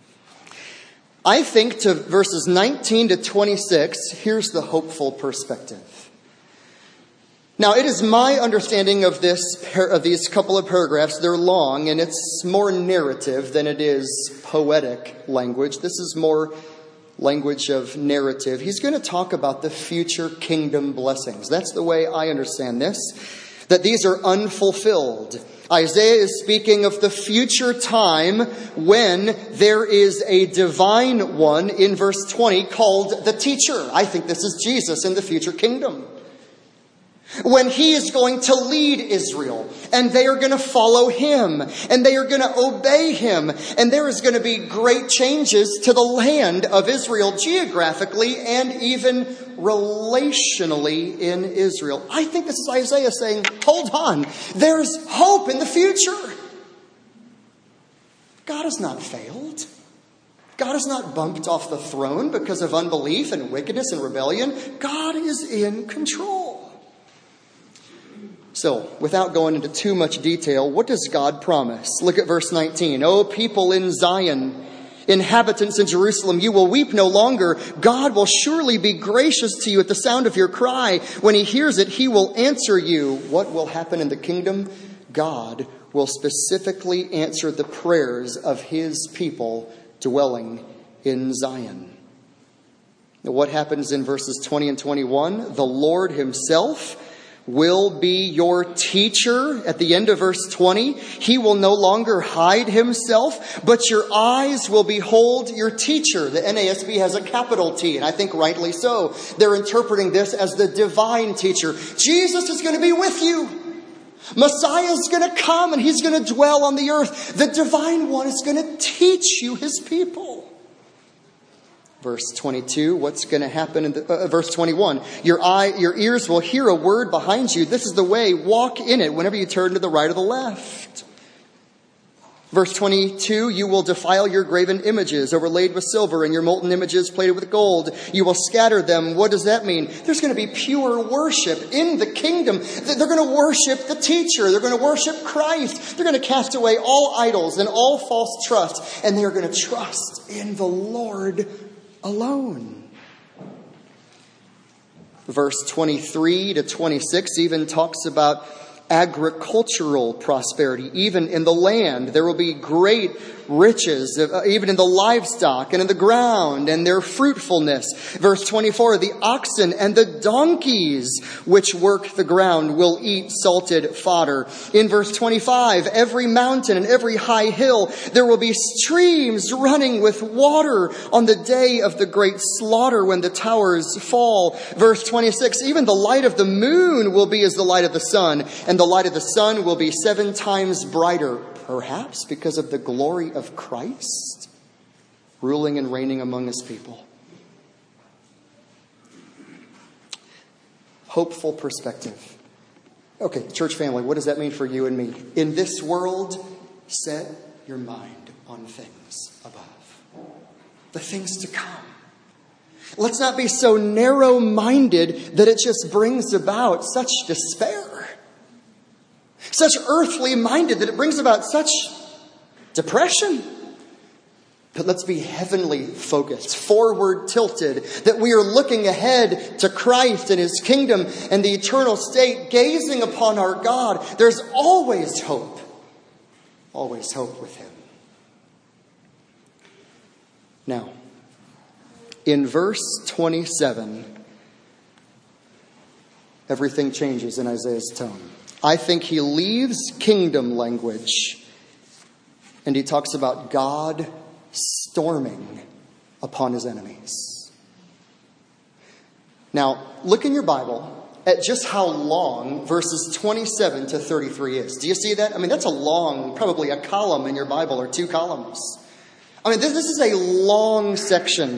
I think to verses 19 to 26, here's the hopeful perspective. Now, it is my understanding of these couple of paragraphs, they're long, and it's more narrative than it is poetic language. This is more language of narrative. He's going to talk about the future kingdom blessings. That's the way I understand this, that these are unfulfilled. Isaiah is speaking of the future time when there is a divine one in verse 20 called the teacher. I think this is Jesus in the future kingdom. When he is going to lead Israel, and they are going to follow him, and they are going to obey him, and there is going to be great changes to the land of Israel geographically and even relationally in Israel. I think this is Isaiah saying, hold on, there's hope in the future. God has not failed. God has not bumped off the throne because of unbelief and wickedness and rebellion. God is in control. So, without going into too much detail, what does God promise? Look at verse 19. O people in Zion, inhabitants in Jerusalem, you will weep no longer. God will surely be gracious to you at the sound of your cry. When he hears it, he will answer you. What will happen in the kingdom? God will specifically answer the prayers of his people dwelling in Zion. Now, what happens in verses 20 and 21? The Lord himself will be your teacher. At the end of verse 20, he will no longer hide himself, but your eyes will behold your teacher. The NASB has a capital T, and I think rightly so. They're interpreting this as the divine teacher. Jesus is going to be with you. Messiah is going to come, and he's going to dwell on the earth. The divine one is going to teach you his people. Verse 22, what's going to happen in verse 21? Your ears will hear a word behind you. This is the way, walk in it whenever you turn to the right or the left. Verse 22, you will defile your graven images overlaid with silver and your molten images plated with gold. You will scatter them. What does that mean? There's going to be pure worship in the kingdom. They're going to worship the teacher. They're going to worship Christ. They're going to cast away all idols and all false trust. And they're going to trust in the Lord alone. Verse 23 to 26 even talks about agricultural prosperity. Even in the land, there will be great riches, even in the livestock and in the ground and their fruitfulness. Verse 24, the oxen and the donkeys which work the ground will eat salted fodder. In verse 25, every mountain and every high hill, there will be streams running with water on the day of the great slaughter when the towers fall. Verse 26, even the light of the moon will be as the light of the sun, and the light of the sun will be 7 times brighter, perhaps because of the glory of Christ ruling and reigning among his people. Hopeful perspective. Okay, church family, what does that mean for you and me? In this world, set your mind on things above. The things to come. Let's not be so narrow-minded that it just brings about such despair. Such earthly minded that it brings about such depression. But let's be heavenly focused, forward tilted, that we are looking ahead to Christ and his kingdom and the eternal state, gazing upon our God. There's always hope with him. Now, in verse 27, everything changes in Isaiah's tone. I think he leaves kingdom language and he talks about God storming upon his enemies. Now, look in your Bible at just how long verses 27 to 33 is. Do you see that? I mean, that's a long, probably a column in your Bible or 2 columns. I mean, this is a long section.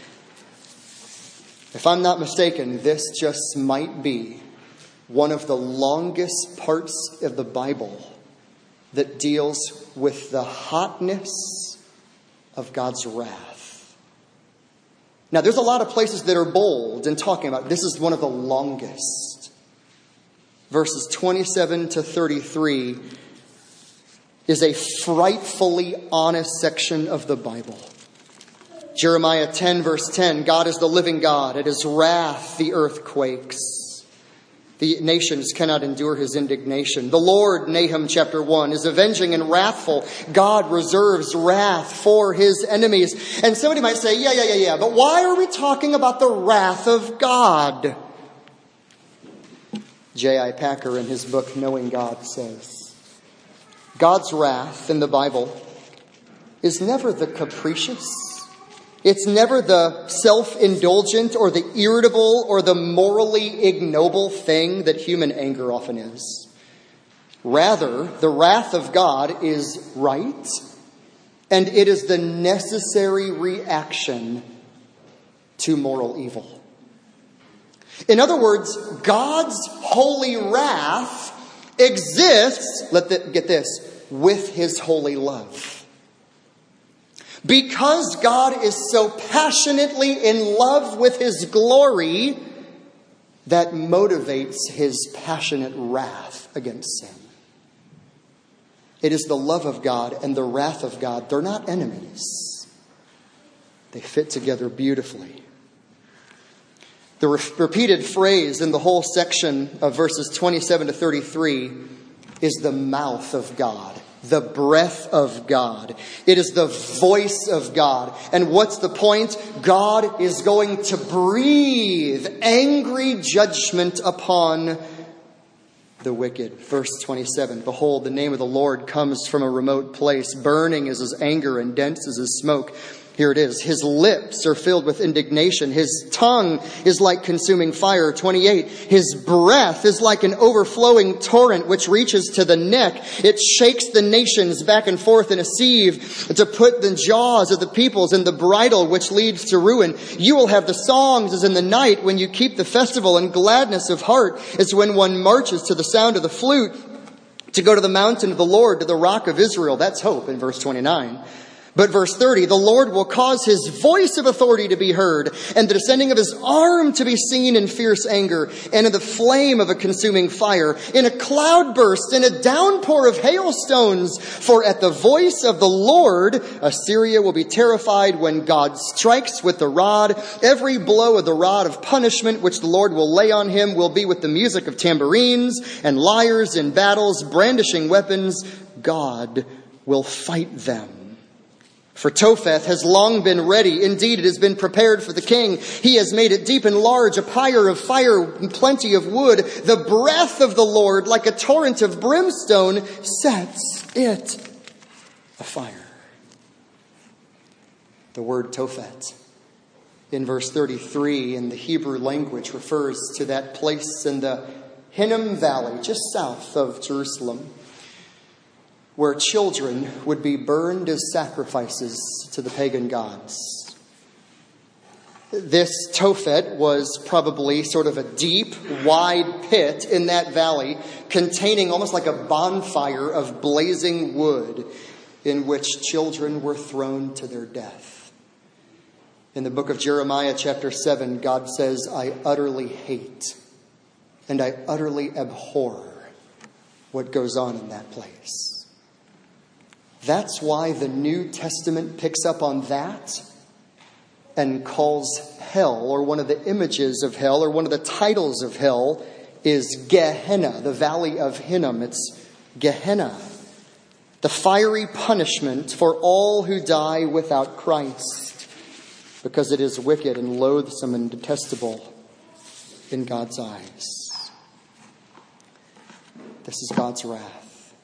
If I'm not mistaken, this just might be one of the longest parts of the Bible that deals with the hotness of God's wrath. Now, there's a lot of places that are bold in talking about it. This is one of the longest. Verses 27 to 33 is a frightfully honest section of the Bible. Jeremiah 10 verse 10, God is the living God. At his wrath the earth quakes. The nations cannot endure his indignation. The Lord, Nahum chapter 1, is avenging and wrathful. God reserves wrath for his enemies. And somebody might say, yeah, but why are we talking about the wrath of God? J.I. Packer in his book, Knowing God, says, God's wrath in the Bible is never the capricious. It's never the self-indulgent or the irritable or the morally ignoble thing that human anger often is. Rather, the wrath of God is right, and it is the necessary reaction to moral evil. In other words, God's holy wrath exists, get this, with his holy love. Because God is so passionately in love with his glory, that motivates his passionate wrath against sin. It is the love of God and the wrath of God. They're not enemies. They fit together beautifully. The repeated phrase in the whole section of verses 27 to 33 is the mouth of God. The breath of God. It is the voice of God. And what's the point? God is going to breathe angry judgment upon the wicked. Verse 27, behold, the name of the Lord comes from a remote place. Burning is his anger and dense is his smoke. Here it is. His lips are filled with indignation. His tongue is like consuming fire. 28. His breath is like an overflowing torrent which reaches to the neck. It shakes the nations back and forth in a sieve to put the jaws of the peoples in the bridle which leads to ruin. You will have the songs as in the night when you keep the festival, and gladness of heart as when one marches to the sound of the flute to go to the mountain of the Lord, to the rock of Israel. That's hope in verse 29. But verse 30, the Lord will cause his voice of authority to be heard, and the descending of his arm to be seen in fierce anger, and in the flame of a consuming fire, in a cloudburst, in a downpour of hailstones. For at the voice of the Lord, Assyria will be terrified when God strikes with the rod. Every blow of the rod of punishment which the Lord will lay on him will be with the music of tambourines and lyres in battles, brandishing weapons. God will fight them. For Topheth has long been ready. Indeed, it has been prepared for the king. He has made it deep and large, a pyre of fire and plenty of wood. The breath of the Lord, like a torrent of brimstone, sets it afire. The word Tophet in verse 33 in the Hebrew language refers to that place in the Hinnom Valley, just south of Jerusalem, where children would be burned as sacrifices to the pagan gods. This Tophet was probably sort of a deep, wide pit in that valley containing almost like a bonfire of blazing wood in which children were thrown to their death. In the book of Jeremiah chapter 7, God says, I utterly hate and I utterly abhor what goes on in that place. That's why the New Testament picks up on that and calls hell, or one of the images of hell, or one of the titles of hell, is Gehenna, the valley of Hinnom. It's Gehenna, the fiery punishment for all who die without Christ, because it is wicked and loathsome and detestable in God's eyes. This is God's wrath.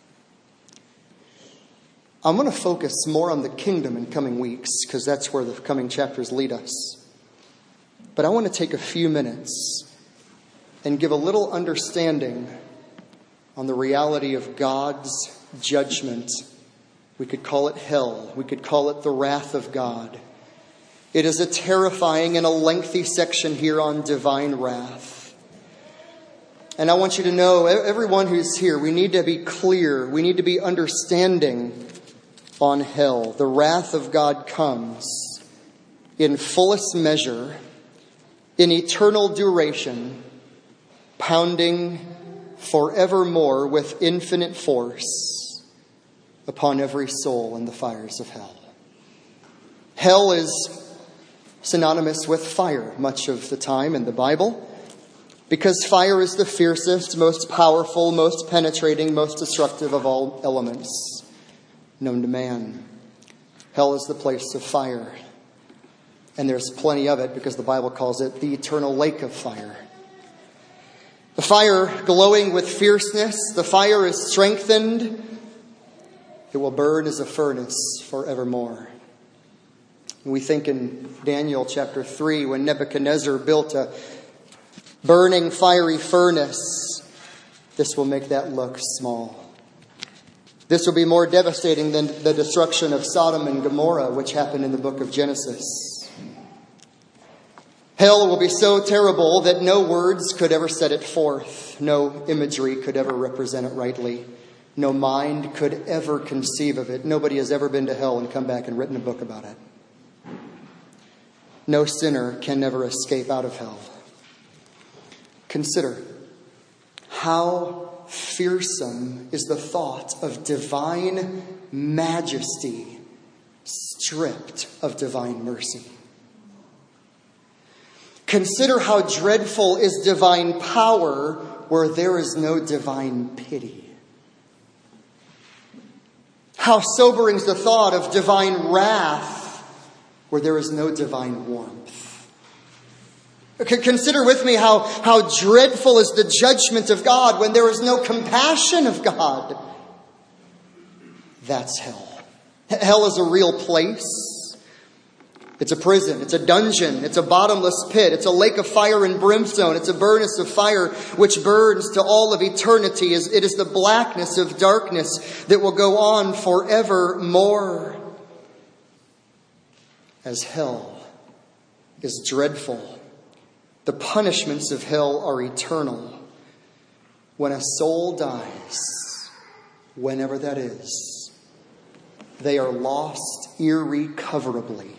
I'm going to focus more on the kingdom in coming weeks, because that's where the coming chapters lead us. But I want to take a few minutes and give a little understanding on the reality of God's judgment. We could call it hell. We could call it the wrath of God. It is a terrifying and a lengthy section here on divine wrath. And I want you to know, everyone who's here, we need to be clear. We need to be understanding on hell. The wrath of God comes in fullest measure, in eternal duration, pounding forevermore with infinite force upon every soul in the fires of hell. Hell is synonymous with fire much of the time in the Bible, because fire is the fiercest, most powerful, most penetrating, most destructive of all elements known to man. Hell is the place of fire. And there's plenty of it because the Bible calls it the eternal lake of fire. The fire glowing with fierceness, the fire is strengthened. It will burn as a furnace forevermore. We think in Daniel chapter 3 when Nebuchadnezzar built a burning fiery furnace, this will make that look small. This will be more devastating than the destruction of Sodom and Gomorrah, which happened in the book of Genesis. Hell will be so terrible that no words could ever set it forth. No imagery could ever represent it rightly. No mind could ever conceive of it. Nobody has ever been to hell and come back and written a book about it. No sinner can never escape out of hell. Consider how fearsome is the thought of divine majesty stripped of divine mercy. Consider how dreadful is divine power where there is no divine pity. How sobering is the thought of divine wrath where there is no divine warmth. Consider with me how dreadful is the judgment of God when there is no compassion of God. That's hell. Hell is a real place. It's a prison. It's a dungeon. It's a bottomless pit. It's a lake of fire and brimstone. It's a furnace of fire which burns to all of eternity. It is the blackness of darkness that will go on forevermore. As hell is dreadful, the punishments of hell are eternal. When a soul dies, whenever that is, they are lost irrecoverably.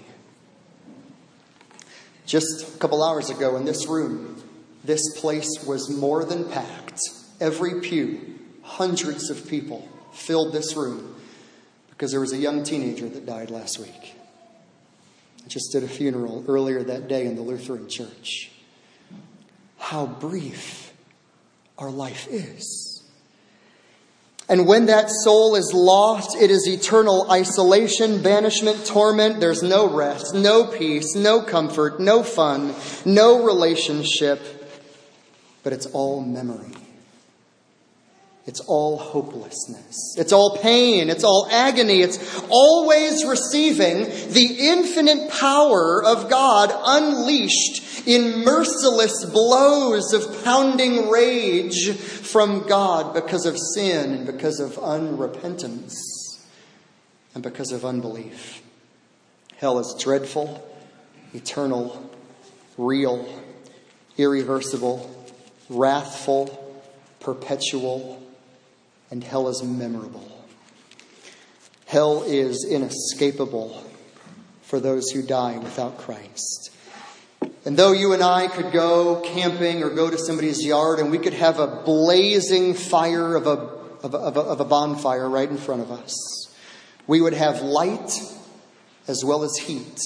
Just a couple hours ago in this room, this place was more than packed. Every pew, hundreds of people filled this room because there was a young teenager that died last week. I just did a funeral earlier that day in the Lutheran church. How brief our life is. And when that soul is lost, it is eternal isolation, banishment, torment. There's no rest, no peace, no comfort, no fun, no relationship. But it's all memory. It's all hopelessness. It's all pain. It's all agony. It's always receiving the infinite power of God unleashed in merciless blows of pounding rage from God because of sin and because of unrepentance and because of unbelief. Hell is dreadful, eternal, real, irreversible, wrathful, perpetual, and hell is memorable. Hell is inescapable for those who die without Christ. And though you and I could go camping or go to somebody's yard and we could have a blazing fire of a bonfire right in front of us, we would have light as well as heat.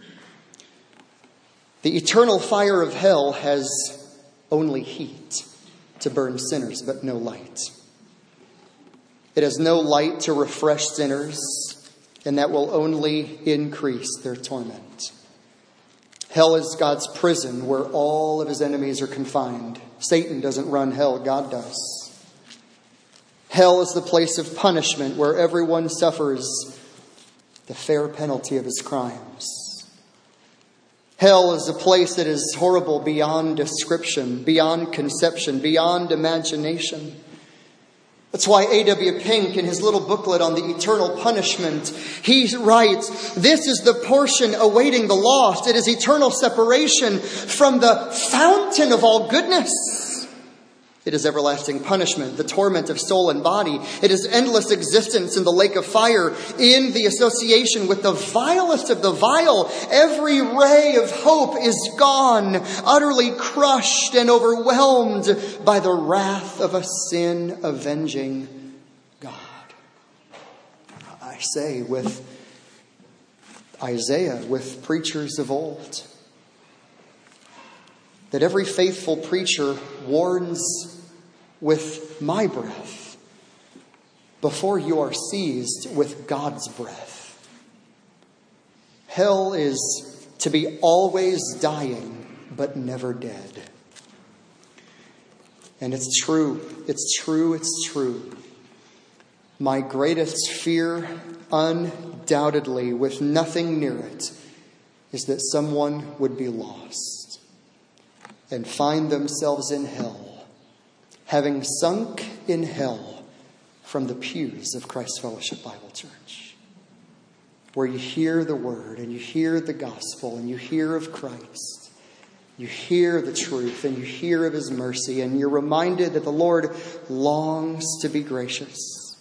The eternal fire of hell has only heat to burn sinners, but no light. It has no light to refresh sinners, and that will only increase their torment. Hell is God's prison where all of his enemies are confined. Satan doesn't run hell, God does. Hell is the place of punishment where everyone suffers the fair penalty of his crimes. Hell is a place that is horrible beyond description, beyond conception, beyond imagination. That's why A.W. Pink, in his little booklet on the eternal punishment, he writes, "This is the portion awaiting the lost. It is eternal separation from the fountain of all goodness. It is everlasting punishment, the torment of soul and body. It is endless existence in the lake of fire, in the association with the vilest of the vile. Every ray of hope is gone, utterly crushed and overwhelmed by the wrath of a sin-avenging God." I say with Isaiah, with preachers of old, that every faithful preacher warns with my breath before you are seized with God's breath. Hell is to be always dying, but never dead. And it's true, it's true, it's true. My greatest fear, undoubtedly, with nothing near it, is that someone would be lost and find themselves in hell, having sunk in hell from the pews of Christ Fellowship Bible Church, where you hear the word and you hear the gospel and you hear of Christ, you hear the truth and you hear of his mercy, and you're reminded that the Lord longs to be gracious.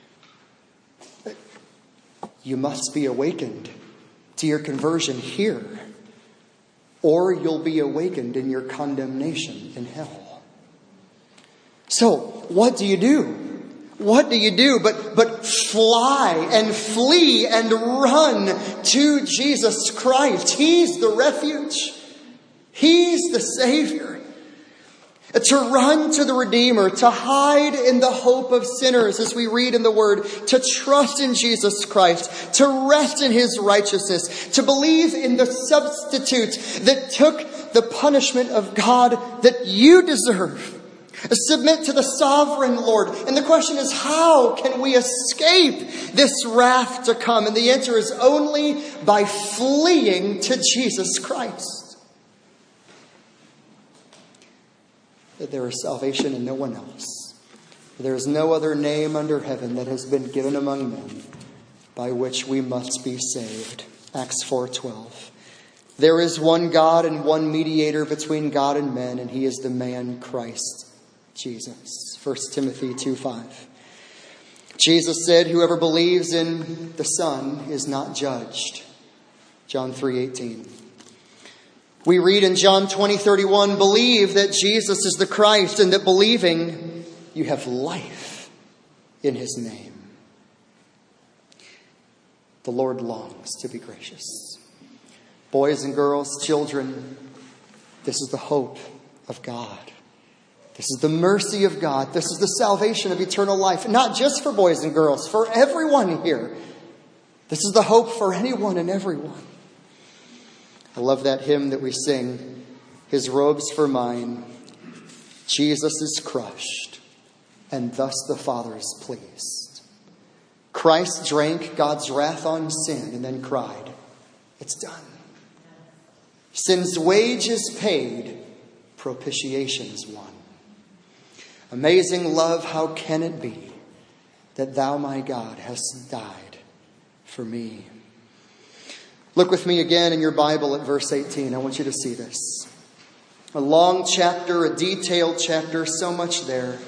You must be awakened to your conversion here, or you'll be awakened in your condemnation in hell. So, what do you do? What do you do but fly and flee and run to Jesus Christ? He's the refuge. He's the Savior. To run to the Redeemer, to hide in the hope of sinners, as we read in the Word, to trust in Jesus Christ, to rest in his righteousness, to believe in the substitute that took the punishment of God that you deserve. Submit to the sovereign Lord. And the question is, how can we escape this wrath to come? And the answer is only by fleeing to Jesus Christ. That there is salvation in no one else. There is no other name under heaven that has been given among men by which we must be saved. Acts 4:12. There is one God and one mediator between God and men, and he is the man Christ Jesus. 1 Timothy 2:5. Jesus said, "Whoever believes in the Son is not judged." John 3:18. We read in John 20:31, "Believe that Jesus is the Christ, and that believing you have life in his name." The Lord longs to be gracious. Boys and girls, children, this is the hope of God. This is the mercy of God. This is the salvation of eternal life. Not just for boys and girls, for everyone here. This is the hope for anyone and everyone. I love that hymn that we sing, "His robes for mine, Jesus is crushed, and thus the Father is pleased." Christ drank God's wrath on sin and then cried, "It's done." Sin's wage is paid, propitiation's won. Amazing love, how can it be that thou, my God, hast died for me? Look with me again in your Bible at verse 18. I want you to see this. A long chapter, a detailed chapter, so much there.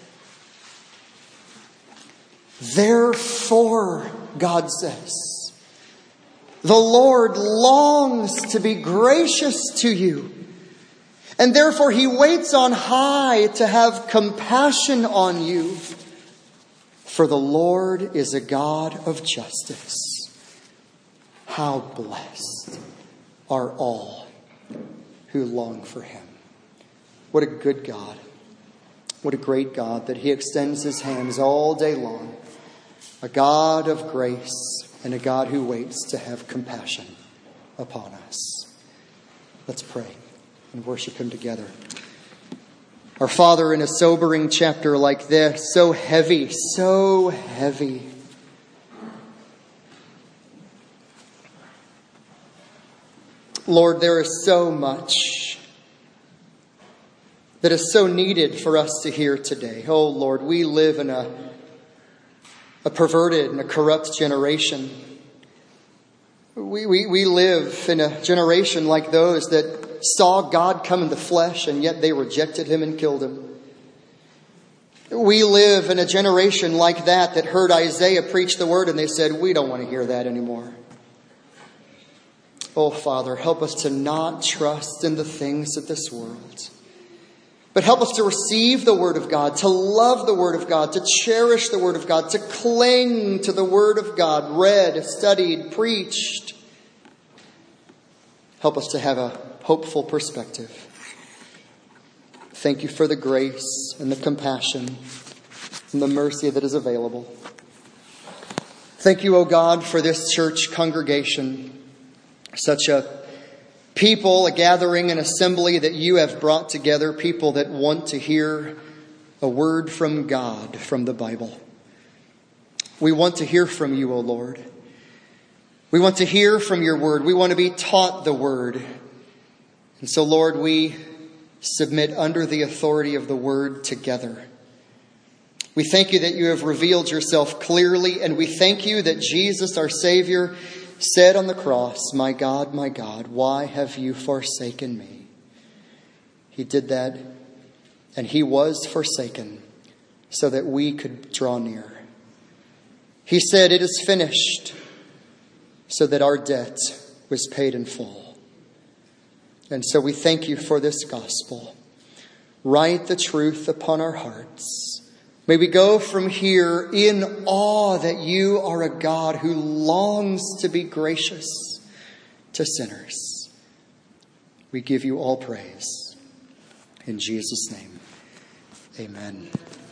Therefore, God says, the Lord longs to be gracious to you, and therefore he waits on high to have compassion on you. For the Lord is a God of justice. How blessed are all who long for him. What a good God. What a great God that he extends his hands all day long. A God of grace and a God who waits to have compassion upon us. Let's pray and worship him together. Our Father, in a sobering chapter like this, so heavy, Lord, there is so much that is so needed for us to hear today. Oh, Lord, we live in a perverted and a corrupt generation. We live in a generation like those that saw God come in the flesh, and yet they rejected him and killed him. We live in a generation like that heard Isaiah preach the word and they said, we don't want to hear that anymore. Oh, Father, help us to not trust in the things of this world, but help us to receive the Word of God, to love the Word of God, to cherish the Word of God, to cling to the Word of God, read, studied, preached. Help us to have a hopeful perspective. Thank you for the grace and the compassion and the mercy that is available. Thank you, O God, for this church congregation, such a people, a gathering, an assembly that you have brought together, people that want to hear a word from God, from the Bible. We want to hear from you, O Lord. We want to hear from your word. We want to be taught the word. And so, Lord, we submit under the authority of the word together. We thank you that you have revealed yourself clearly, and we thank you that Jesus, our Savior, said on the cross, my God, why have you forsaken me? He did that, and he was forsaken so that we could draw near. He said, it is finished, so that our debt was paid in full. And so we thank you for this gospel. Write the truth upon our hearts. May we go from here in awe that you are a God who longs to be gracious to sinners. We give you all praise. In Jesus' name, amen.